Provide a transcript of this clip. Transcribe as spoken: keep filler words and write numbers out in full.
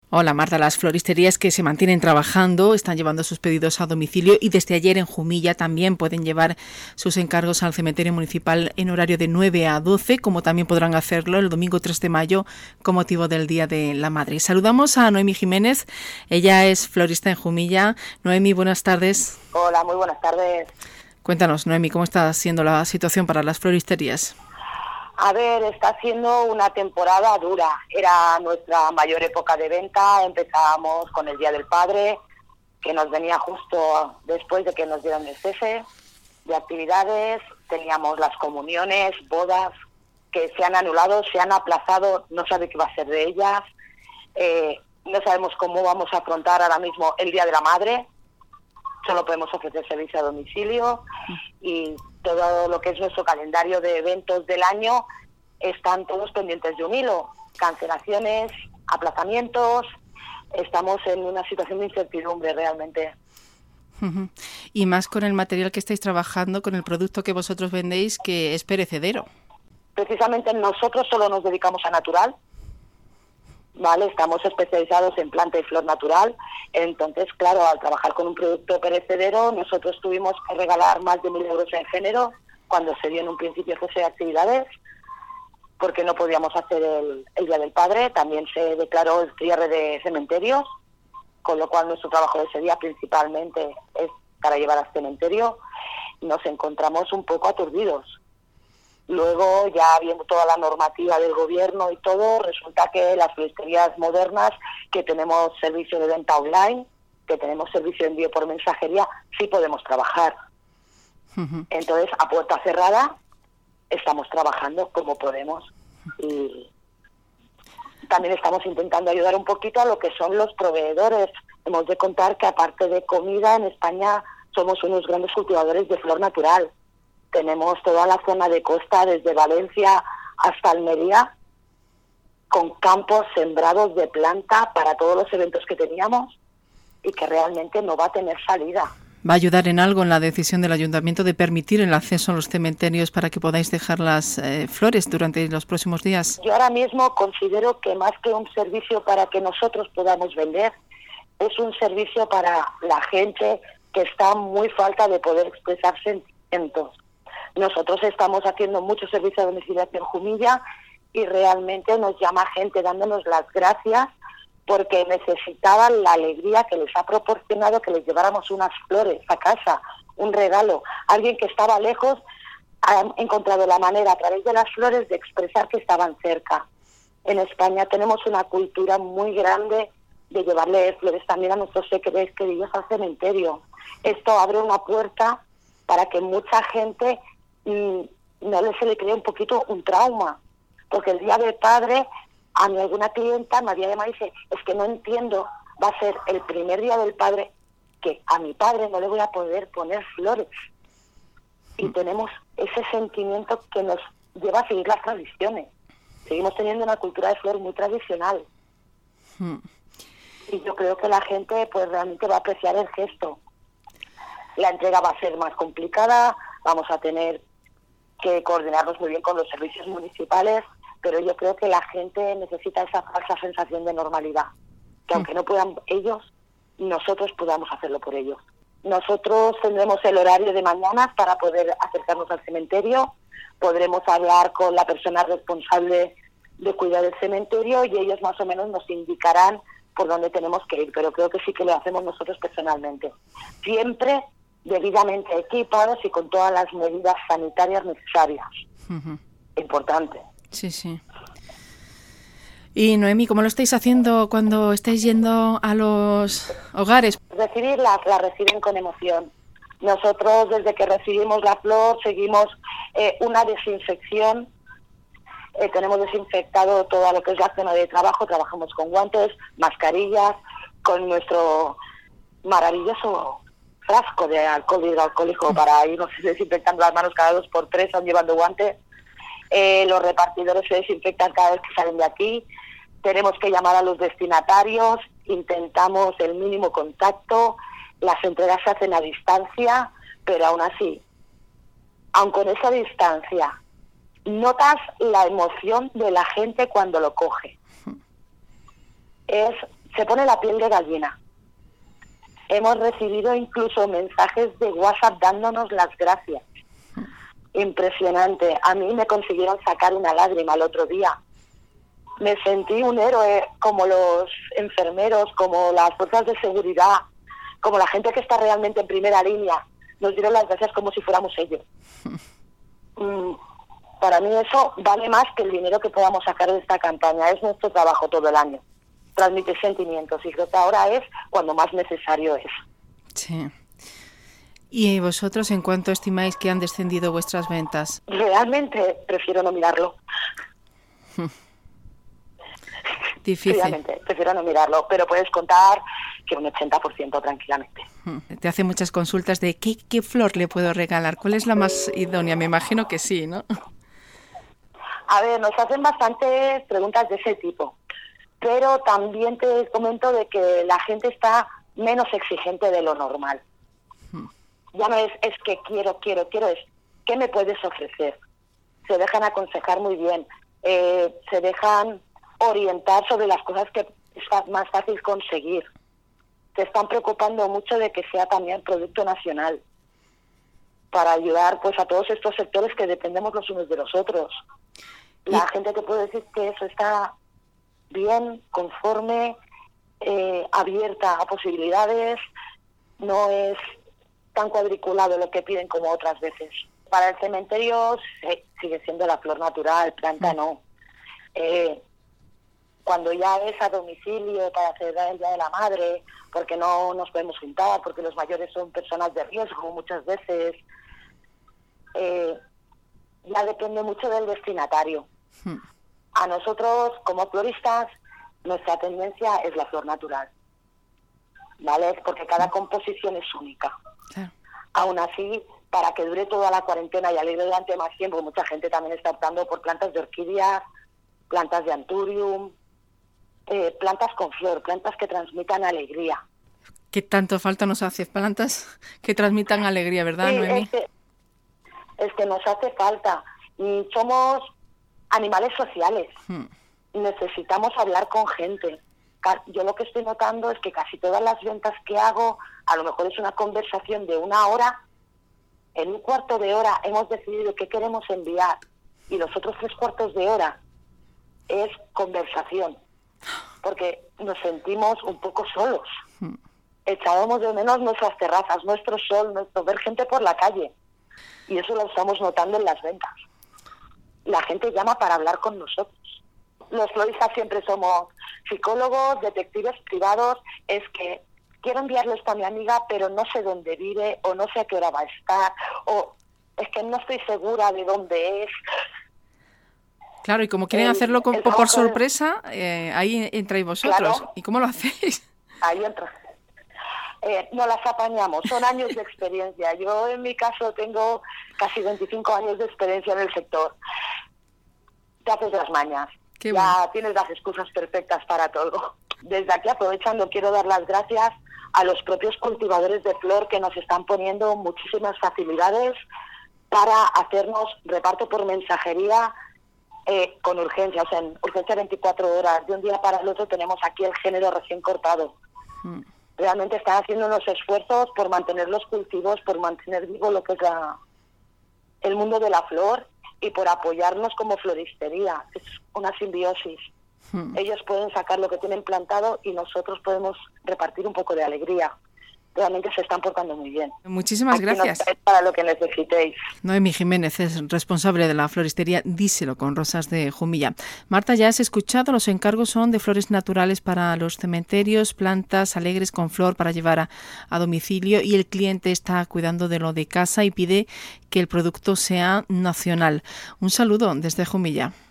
Hola Marta, las floristerías que se mantienen trabajando están llevando sus pedidos a domicilio y desde ayer en Jumilla también pueden llevar sus encargos al cementerio municipal en horario de nueve a doce, como también podrán hacerlo el domingo tres de mayo con motivo del Día de la Madre. Saludamos a Noemi Jiménez, ella es florista en Jumilla. Noemi, buenas tardes. Hola, muy buenas tardes. Cuéntanos, Noemi, ¿cómo está siendo la situación para las floristerías? A ver, está siendo una temporada dura. Era nuestra mayor época de venta. Empezábamos con el Día del Padre, que nos venía justo después de que nos dieron el cese de actividades. Teníamos las comuniones, bodas, que se han anulado, se han aplazado, no sabe qué va a ser de ellas. Eh, no sabemos cómo vamos a afrontar ahora mismo el Día de la Madre. Solo podemos ofrecer servicio a domicilio y todo lo que es nuestro calendario de eventos del año están todos pendientes de un hilo. Cancelaciones, aplazamientos, estamos en una situación de incertidumbre realmente. Uh-huh. Y más con el material que estáis trabajando, con el producto que vosotros vendéis, que es perecedero. Precisamente nosotros solo nos dedicamos a natural, ¿vale? Estamos especializados en planta y flor natural. Entonces, claro, al trabajar con un producto perecedero, nosotros tuvimos que regalar más de mil euros en género cuando se dio en un principio cese de actividades, porque no podíamos hacer el, el Día del Padre. También se declaró el cierre de cementerios, con lo cual nuestro trabajo de ese día principalmente es para llevar al cementerio. Nos encontramos un poco aturdidos. Luego, ya viendo toda la normativa del gobierno y todo, resulta que las floristerías modernas, que tenemos servicio de venta online, que tenemos servicio de envío por mensajería, sí podemos trabajar. Uh-huh. Entonces, a puerta cerrada, estamos trabajando como podemos. Y también estamos intentando ayudar un poquito a lo que son los proveedores. Hemos de contar que, aparte de comida, en España somos unos grandes cultivadores de flor natural. Tenemos toda la zona de costa, desde Valencia hasta Almería, con campos sembrados de planta para todos los eventos que teníamos y que realmente no va a tener salida. ¿Va a ayudar en algo en la decisión del ayuntamiento de permitir el acceso a los cementerios para que podáis dejar las eh, flores durante los próximos días? Yo ahora mismo considero que más que un servicio para que nosotros podamos vender, es un servicio para la gente que está muy falta de poder expresar sentimientos. Nosotros estamos haciendo mucho servicio de domiciliación en Jumilla y realmente nos llama gente dándonos las gracias porque necesitaban la alegría que les ha proporcionado que les lleváramos unas flores a casa, un regalo. Alguien que estaba lejos ha encontrado la manera a través de las flores de expresar que estaban cerca. En España tenemos una cultura muy grande de llevarle flores también a nuestros seres queridos al cementerio. Esto abre una puerta para que mucha gente mmm, no le se le cree un poquito un trauma, porque el Día del Padre, a mí alguna clienta me había llamado y dice, es que no entiendo, va a ser el primer Día del Padre que a mi padre no le voy a poder poner flores. Y tenemos ese sentimiento que nos lleva a seguir las tradiciones. Seguimos teniendo una cultura de flor muy tradicional. Hmm. Y yo creo que la gente pues realmente va a apreciar el gesto. La entrega va a ser más complicada, vamos a tener que coordinarnos muy bien con los servicios municipales, pero yo creo que la gente necesita esa falsa sensación de normalidad, que aunque no puedan ellos, nosotros podamos hacerlo por ellos. Nosotros tendremos el horario de mañanas para poder acercarnos al cementerio, podremos hablar con la persona responsable de cuidar del cementerio y ellos más o menos nos indicarán por dónde tenemos que ir, pero creo que sí que lo hacemos nosotros personalmente. Siempre debidamente equipados y con todas las medidas sanitarias necesarias. Uh-huh. Importante. Sí, sí. Y Noemi, ¿cómo lo estáis haciendo cuando estáis yendo a los hogares? Recibirlas, la reciben con emoción. Nosotros, desde que recibimos la flor, seguimos eh, una desinfección. Eh, tenemos desinfectado todo lo que es la zona de trabajo, trabajamos con guantes, mascarillas, con nuestro maravilloso frasco de alcohol hidroalcohólico para irnos desinfectando las manos cada dos por tres, están llevando guantes. Eh, los repartidores se desinfectan cada vez que salen de aquí. Tenemos que llamar a los destinatarios, intentamos el mínimo contacto, las entregas se hacen a distancia, pero aún así, aun con esa distancia, notas la emoción de la gente cuando lo coge. Es se pone la piel de gallina. Hemos recibido incluso mensajes de WhatsApp dándonos las gracias. Impresionante. A mí me consiguieron sacar una lágrima el otro día. Me sentí un héroe, como los enfermeros, como las fuerzas de seguridad, como la gente que está realmente en primera línea. Nos dieron las gracias como si fuéramos ellos. Mm, para mí eso vale más que el dinero que podamos sacar de esta campaña. Es nuestro trabajo todo el año. Transmitir sentimientos, y creo que ahora es cuando más necesario es. Sí. ¿Y vosotros en cuánto estimáis que han descendido vuestras ventas? Realmente prefiero no mirarlo. Difícil. Realmente prefiero no mirarlo, pero puedes contar que un ochenta por ciento tranquilamente. Te hace muchas consultas de ¿qué, qué flor le puedo regalar? ¿Cuál es la más idónea? Me imagino que sí, ¿no? A ver, nos hacen bastantes preguntas de ese tipo, pero también te comento de que la gente está menos exigente de lo normal. Ya no es, es que quiero, quiero, quiero, es ¿qué me puedes ofrecer? Se dejan aconsejar muy bien, eh, se dejan orientar sobre las cosas que es más fácil conseguir. Se están preocupando mucho de que sea también producto nacional, para ayudar pues a todos estos sectores que dependemos los unos de los otros. La y... gente te puede decir que eso está bien, conforme, eh, abierta a posibilidades, no es tan cuadriculado lo que piden como otras veces. Para el cementerio eh, sigue siendo la flor natural, planta no. Eh, cuando ya es a domicilio para celebrar el Día de la Madre, porque no nos podemos juntar, porque los mayores son personas de riesgo muchas veces, eh, ya depende mucho del destinatario. Hmm. A nosotros, como floristas, nuestra tendencia es la flor natural, ¿vale? Porque cada composición es única. Sí. Aún así, para que dure toda la cuarentena y alegre durante más tiempo, mucha gente también está optando por plantas de orquídeas, plantas de anturium, eh, plantas con flor, plantas que transmitan alegría. ¿Qué tanto falta nos hace? Plantas que transmitan alegría, ¿verdad, sí, Noemí? Es que, es que nos hace falta. Y somos animales sociales. Hmm. Necesitamos hablar con gente. Yo lo que estoy notando es que casi todas las ventas que hago, a lo mejor es una conversación de una hora, en un cuarto de hora hemos decidido qué queremos enviar, y los otros tres cuartos de hora es conversación, porque nos sentimos un poco solos. Hmm. Echábamos de menos nuestras terrazas, nuestro sol, nuestro ver gente por la calle, y eso lo estamos notando en las ventas. La gente llama para hablar con nosotros. Los floristas siempre somos psicólogos, detectives privados. Es que quiero enviarle esto a mi amiga, pero no sé dónde vive, o no sé a qué hora va a estar, o es que no estoy segura de dónde es. Claro, y como quieren el, hacerlo con, por sorpresa, eh, ahí entráis vosotros. Claro. ¿Y cómo lo hacéis? Ahí entra. Eh, no las apañamos, son años de experiencia. Yo en mi caso tengo casi veinticinco años de experiencia en el sector. Te haces las mañas. Qué ya bueno. Tienes las excusas perfectas para todo. Desde aquí, aprovechando, quiero dar las gracias a los propios cultivadores de flor que nos están poniendo muchísimas facilidades para hacernos reparto por mensajería eh, con urgencia, o sea, en urgencia veinticuatro horas. De un día para el otro tenemos aquí el género recién cortado. Mm. Realmente están haciendo unos esfuerzos por mantener los cultivos, por mantener vivo lo que es la, el mundo de la flor, y por apoyarnos como floristería. Es una simbiosis. Hmm. Ellos pueden sacar lo que tienen plantado y nosotros podemos repartir un poco de alegría. Realmente se están portando muy bien. Muchísimas Aquí gracias. Nos para lo que necesitéis. Noemí Jiménez es responsable de la floristería Díselo con Rosas de Jumilla. Marta, ya has escuchado, los encargos son de flores naturales para los cementerios, plantas alegres con flor para llevar a, a domicilio, y el cliente está cuidando de lo de casa y pide que el producto sea nacional. Un saludo desde Jumilla.